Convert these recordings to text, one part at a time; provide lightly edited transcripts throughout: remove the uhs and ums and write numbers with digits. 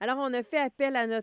Alors, on a fait appel à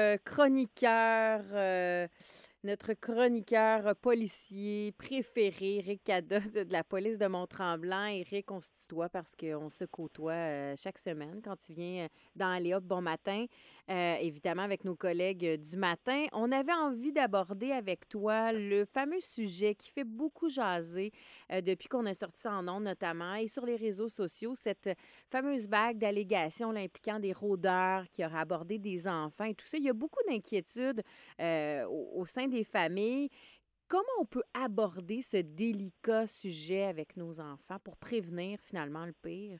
notre chroniqueur policier préféré, Éric Cada de la police de Mont-Tremblant. Éric, on se tutoie parce qu'on se côtoie chaque semaine quand tu viens dans Aléa Bon Matin, évidemment avec nos collègues du matin. On avait envie d'aborder avec toi le fameux sujet qui fait beaucoup jaser depuis qu'on a sorti ça en ondes notamment et sur les réseaux sociaux, cette fameuse vague d'allégations là, impliquant des rôdeurs qui auraient abordé des enfants et tout ça. Il y a beaucoup d'inquiétudes au sein des familles. Comment on peut aborder ce délicat sujet avec nos enfants pour prévenir finalement le pire?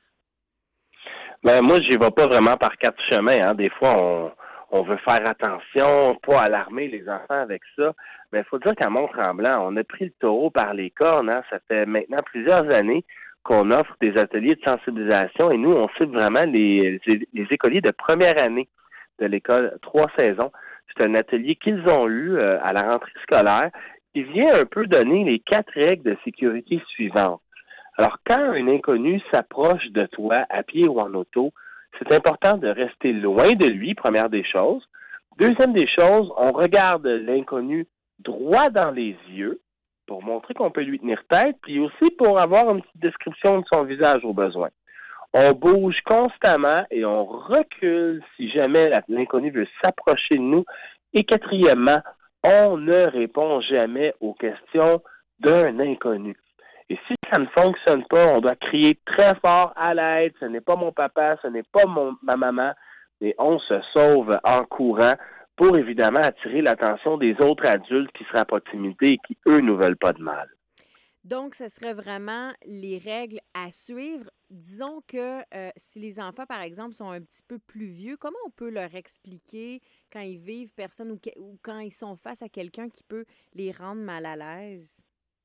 Ben moi, j'y vais pas vraiment par quatre chemins. Hein. Des fois, on veut faire attention, pas alarmer les enfants avec ça. Mais il faut dire qu'à Mont-Tremblant, on a pris le taureau par les cornes. Hein. Ça fait maintenant plusieurs années qu'on offre des ateliers de sensibilisation et nous, on cible vraiment les écoliers de première année de l'école 3 saisons. C'est un atelier qu'ils ont eu à la rentrée scolaire qui vient un peu donner les 4 règles de sécurité suivantes. Alors, quand un inconnu s'approche de toi à pied ou en auto, c'est important de rester loin de lui, première des choses. Deuxième des choses, on regarde l'inconnu droit dans les yeux pour montrer qu'on peut lui tenir tête, puis aussi pour avoir une petite description de son visage au besoin. On bouge constamment et on recule si jamais l'inconnu veut s'approcher de nous. Et quatrièmement, on ne répond jamais aux questions d'un inconnu. Et si ça ne fonctionne pas, on doit crier très fort à l'aide. Ce n'est pas mon papa, ce n'est pas ma maman. Et on se sauve en courant pour évidemment attirer l'attention des autres adultes qui seraient à proximité et qui, eux, nous veulent pas de mal. Donc, ce serait vraiment les règles à suivre. Disons que si les enfants, par exemple, sont un petit peu plus vieux, comment on peut leur expliquer quand ils vivent personne ou quand ils sont face à quelqu'un qui peut les rendre mal à l'aise?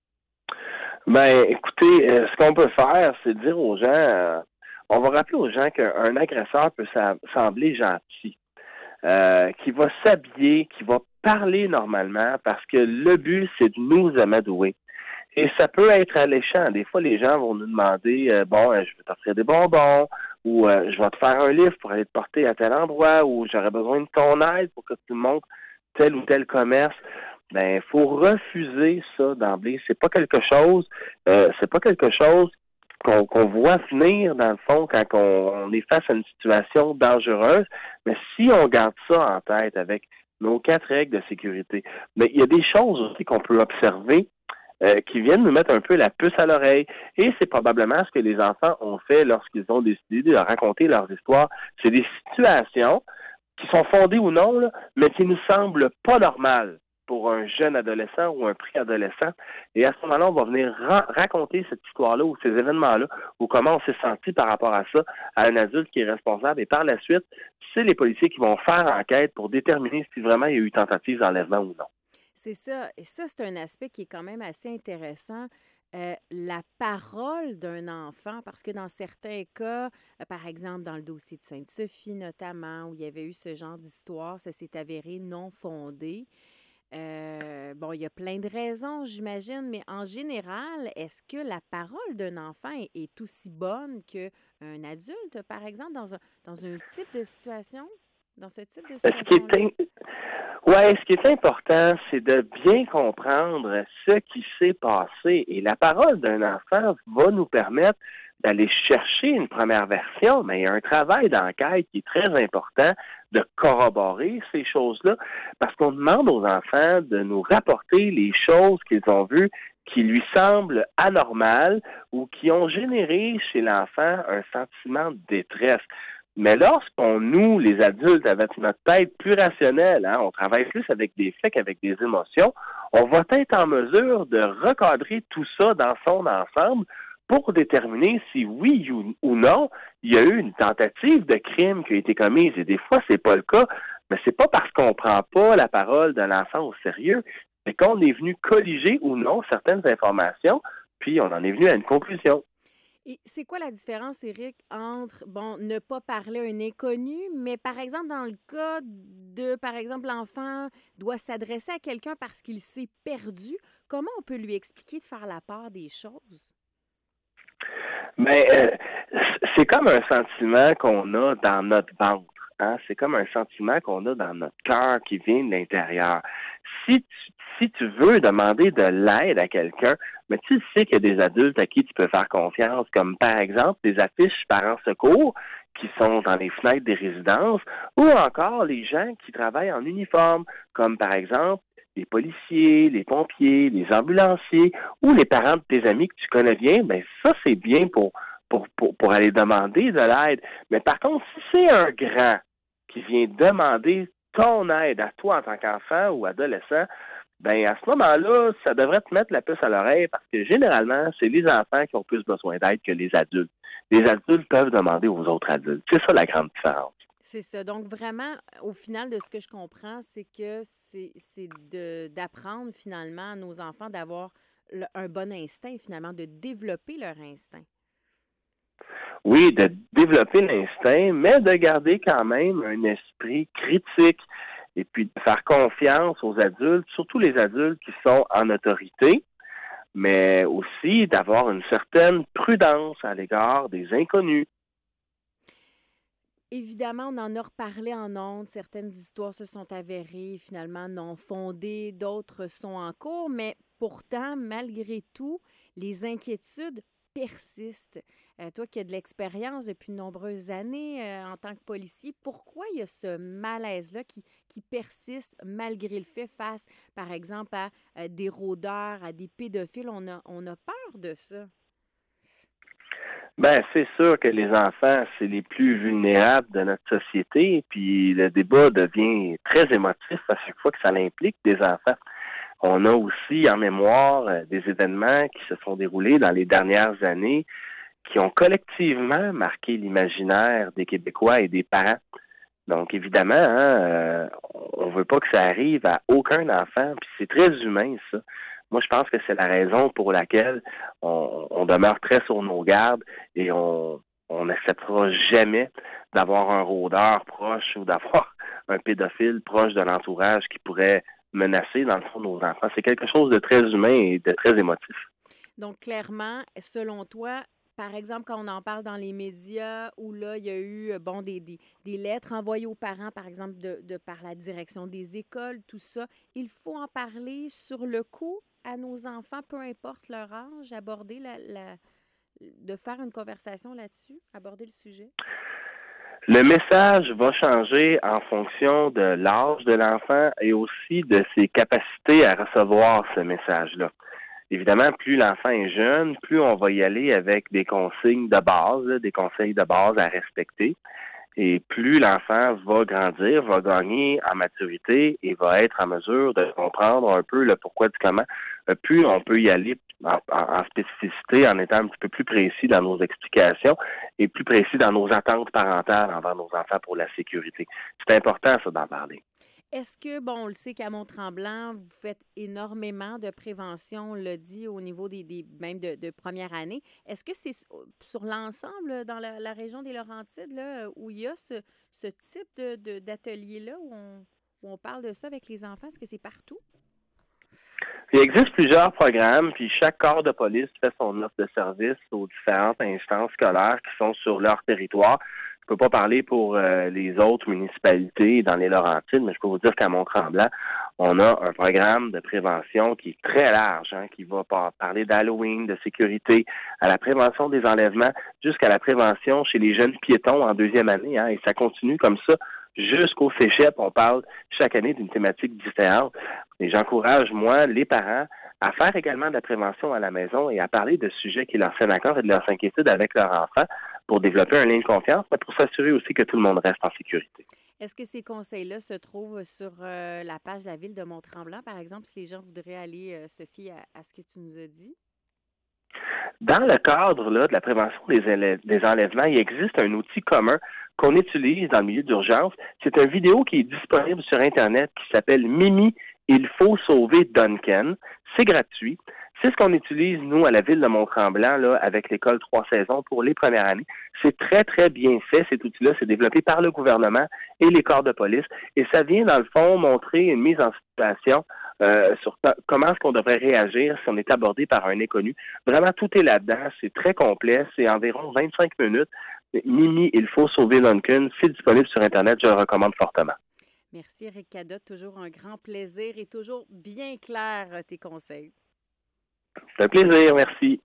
Ben, écoutez, ce qu'on peut faire, c'est dire aux gens, on va rappeler aux gens qu'un agresseur peut sembler gentil, qui va s'habiller, qui va parler normalement, parce que le but, c'est de nous amadouer. Et ça peut être alléchant. Des fois, les gens vont nous demander, je vais t'offrir des bonbons, ou je vais te faire un livre pour aller te porter à tel endroit, ou j'aurais besoin de ton aide pour que tu me montres tel ou tel commerce. Ben, il faut refuser ça d'emblée. C'est pas quelque chose qu'on voit venir dans le fond quand on est face à une situation dangereuse. Mais si on garde ça en tête avec nos 4 règles de sécurité, mais il y a des choses aussi qu'on peut observer qui viennent nous mettre un peu la puce à l'oreille. Et c'est probablement ce que les enfants ont fait lorsqu'ils ont décidé de raconter leurs histoires. C'est des situations qui sont fondées ou non, là, mais qui nous semblent pas normales pour un jeune adolescent ou un préadolescent. Et à ce moment-là, on va venir raconter cette histoire-là ou ces événements-là ou comment on s'est senti par rapport à ça à un adulte qui est responsable. Et par la suite, c'est les policiers qui vont faire enquête pour déterminer si vraiment il y a eu tentative d'enlèvement ou non. C'est ça. Et ça, c'est un aspect qui est quand même assez intéressant. La parole d'un enfant, parce que dans certains cas, par exemple dans le dossier de Sainte-Sophie notamment, où il y avait eu ce genre d'histoire, ça s'est avéré non fondé. Bon, il y a plein de raisons, j'imagine, mais en général, est-ce que la parole d'un enfant est aussi bonne qu'un adulte, par exemple, dans un type de situation, dans ce type de Ce qui situation-là? est Ouais, ce qui est important, c'est de bien comprendre ce qui s'est passé. Et la parole d'un enfant va nous permettre d'aller chercher une première version, mais il y a un travail d'enquête qui est très important de corroborer ces choses-là, parce qu'on demande aux enfants de nous rapporter les choses qu'ils ont vues qui lui semblent anormales ou qui ont généré chez l'enfant un sentiment de détresse. Mais lorsqu'on, nous, les adultes, avec notre tête plus rationnelle, hein, on travaille plus avec des faits qu'avec des émotions, on va être en mesure de recadrer tout ça dans son ensemble pour déterminer si oui ou non, il y a eu une tentative de crime qui a été commise. Et des fois, c'est pas le cas, mais c'est pas parce qu'on prend pas la parole de l'enfant au sérieux, c'est qu'on est venu colliger ou non certaines informations, puis on en est venu à une conclusion. Et c'est quoi la différence, Éric, entre, bon, ne pas parler à un inconnu, mais par exemple, dans le cas de, par exemple, l'enfant doit s'adresser à quelqu'un parce qu'il s'est perdu, comment on peut lui expliquer de faire la part des choses? Mais c'est comme un sentiment qu'on a dans notre ventre. hein, c'est comme un sentiment qu'on a dans notre cœur qui vient de l'intérieur. Si tu veux demander de l'aide à quelqu'un, mais tu sais qu'il y a des adultes à qui tu peux faire confiance, comme par exemple des affiches parents secours qui sont dans les fenêtres des résidences, ou encore les gens qui travaillent en uniforme, comme par exemple les policiers, les pompiers, les ambulanciers ou les parents de tes amis que tu connais bien, ben ça, c'est bien pour aller demander de l'aide. Mais par contre, si c'est un grand qui vient demander ton aide à toi en tant qu'enfant ou adolescent, ben à ce moment-là, ça devrait te mettre la puce à l'oreille parce que généralement, c'est les enfants qui ont plus besoin d'aide que les adultes. Les adultes peuvent demander aux autres adultes. C'est ça la grande différence. C'est ça. Donc, vraiment, au final de ce que je comprends, c'est que d'apprendre finalement à nos enfants d'avoir un bon instinct, finalement, de développer leur instinct. Oui, de développer l'instinct, mais de garder quand même un esprit critique et puis de faire confiance aux adultes, surtout les adultes qui sont en autorité, mais aussi d'avoir une certaine prudence à l'égard des inconnus. Évidemment, on en a reparlé en ondes. Certaines histoires se sont avérées finalement non fondées, d'autres sont en cours, mais pourtant, malgré tout, les inquiétudes persistent. Toi qui as de l'expérience depuis de nombreuses années en tant que policier, pourquoi il y a ce malaise-là qui persiste malgré le fait face, par exemple, à des rôdeurs, à des pédophiles? On a peur de ça. Ben, c'est sûr que les enfants, c'est les plus vulnérables de notre société, puis le débat devient très émotif à chaque fois que ça implique des enfants. On a aussi en mémoire des événements qui se sont déroulés dans les dernières années qui ont collectivement marqué l'imaginaire des Québécois et des parents. Donc, évidemment, on veut pas que ça arrive à aucun enfant, puis c'est très humain, ça. Moi, je pense que c'est la raison pour laquelle on demeure très sur nos gardes et on n'acceptera jamais d'avoir un rôdeur proche ou d'avoir un pédophile proche de l'entourage qui pourrait menacer, dans le fond, nos enfants. C'est quelque chose de très humain et de très émotif. Donc, clairement, selon toi, par exemple, quand on en parle dans les médias, où là, il y a eu des lettres envoyées aux parents, par exemple, par la direction des écoles, tout ça, il faut en parler sur le coup à nos enfants, peu importe leur âge, aborder de faire une conversation là-dessus, aborder le sujet? Le message va changer en fonction de l'âge de l'enfant et aussi de ses capacités à recevoir ce message-là. Évidemment, plus l'enfant est jeune, plus on va y aller avec des consignes de base, des conseils de base à respecter. Et plus l'enfant va grandir, va gagner en maturité et va être en mesure de comprendre un peu le pourquoi du comment, plus on peut y aller en spécificité, en étant un petit peu plus précis dans nos explications et plus précis dans nos attentes parentales envers nos enfants pour la sécurité. C'est important, ça, d'en parler. Est-ce que, bon, on le sait qu'à Mont-Tremblant, vous faites énormément de prévention, on l'a dit, au niveau même de première année. Est-ce que c'est sur l'ensemble dans la région des Laurentides, là, où il y a ce type d'atelier-là, où on parle de ça avec les enfants? Est-ce que c'est partout? Il existe plusieurs programmes, puis chaque corps de police fait son offre de service aux différentes instances scolaires qui sont sur leur territoire. Je peux pas parler pour les autres municipalités dans les Laurentides, mais je peux vous dire qu'à Mont-Tremblant, on a un programme de prévention qui est très large, qui va parler d'Halloween, de sécurité, à la prévention des enlèvements, jusqu'à la prévention chez les jeunes piétons en deuxième année, et ça continue comme ça jusqu'au cégep. On parle chaque année d'une thématique différente. Et j'encourage, moi, les parents à faire également de la prévention à la maison et à parler de sujets qui leur tiennent à cœur et de leurs inquiétudes avec leurs enfants pour développer un lien de confiance, mais pour s'assurer aussi que tout le monde reste en sécurité. Est-ce que ces conseils-là se trouvent sur la page de la ville de Mont-Tremblant, par exemple, si les gens voudraient aller se fier à ce que tu nous as dit? Dans le cadre là, de la prévention des enlèvements, il existe un outil commun qu'on utilise dans le milieu d'urgence. C'est une vidéo qui est disponible sur Internet qui s'appelle Mimi, il faut sauver Duncan. C'est gratuit. C'est ce qu'on utilise, nous, à la ville de Mont-Tremblant, là, avec l'école 3 saisons pour les premières années. C'est très, très bien fait, cet outil-là. C'est développé par le gouvernement et les corps de police. Et ça vient, dans le fond, montrer une mise en situation sur comment est-ce qu'on devrait réagir si on est abordé par un inconnu. Vraiment, tout est là-dedans. C'est très complet. C'est environ 25 minutes. Mimi, il faut sauver Lunken. C'est disponible sur Internet, je le recommande fortement. Merci, Éric Cadotte. Toujours un grand plaisir et toujours bien clair tes conseils. C'est un plaisir, merci.